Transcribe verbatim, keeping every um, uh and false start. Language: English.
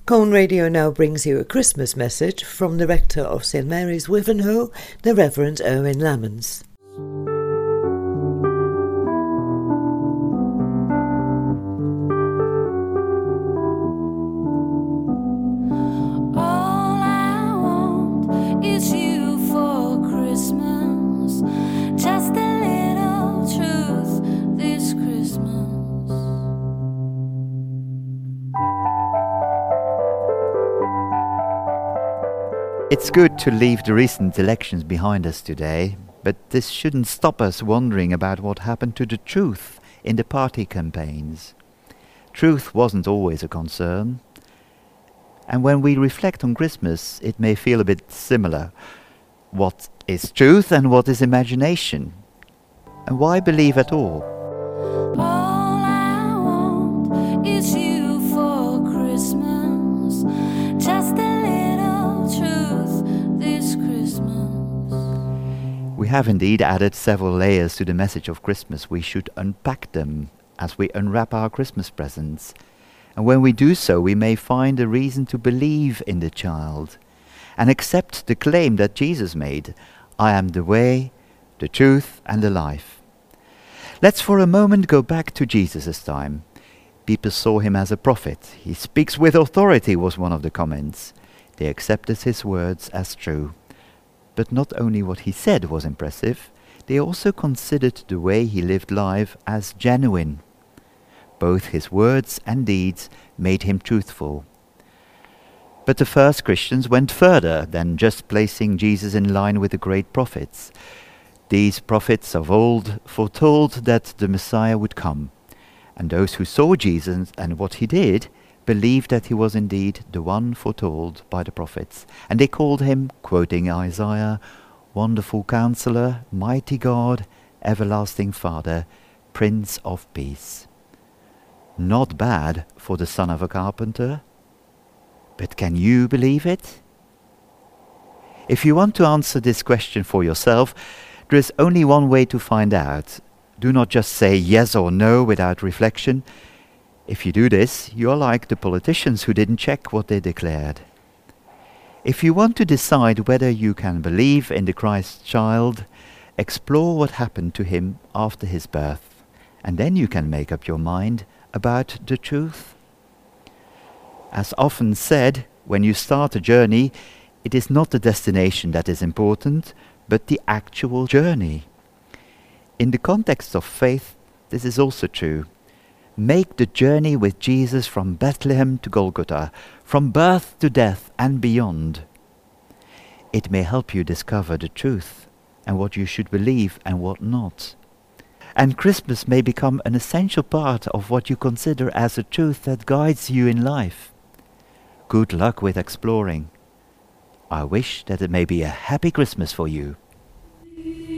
Colne Radio now brings you a Christmas message from the rector of St Mary's Wivenhoe, the Reverend Erwin Lammons. All I want is you for Christmas, just a little truth this Christmas. It's good to leave the recent elections behind us today, but this shouldn't stop us wondering about what happened to the truth in the party campaigns. Truth wasn't always a concern, and when we reflect on Christmas, it may feel a bit similar. What is truth and what is imagination? And why believe at all? All I want is you for Christmas, just a little truth this Christmas. We have indeed added several layers to the message of Christmas. We should unpack them as we unwrap our Christmas presents. And when we do so, we may find a reason to believe in the child and accept the claim that Jesus made, I am the way, the truth and the life. Let's for a moment go back to Jesus' time. People saw him as a prophet. He speaks with authority was one of the comments. They accepted his words as true. But not only what he said was impressive, they also considered the way he lived life as genuine. Both his words and deeds made him truthful. But the first Christians went further than just placing Jesus in line with the great prophets. These prophets of old foretold that the Messiah would come, and those who saw Jesus and what he did believed that he was indeed the one foretold by the prophets, and they called him, quoting Isaiah, Wonderful Counselor, Mighty God, Everlasting Father, Prince of Peace. Not bad for the son of a carpenter, but can you believe it? If you want to answer this question for yourself, there is only one way to find out. Do not just say yes or no without reflection. If you do this, you are like the politicians who didn't check what they declared. If you want to decide whether you can believe in the Christ child, explore what happened to him after his birth, and then you can make up your mind about the truth. As often said, when you start a journey, it is not the destination that is important, but the actual journey. In the context of faith, this is also true. Make the journey with Jesus from Bethlehem to Golgotha, from birth to death and beyond. It may help you discover the truth and what you should believe and what not. And Christmas may become an essential part of what you consider as a truth that guides you in life. Good luck with exploring. I wish that it may be a happy Christmas for you.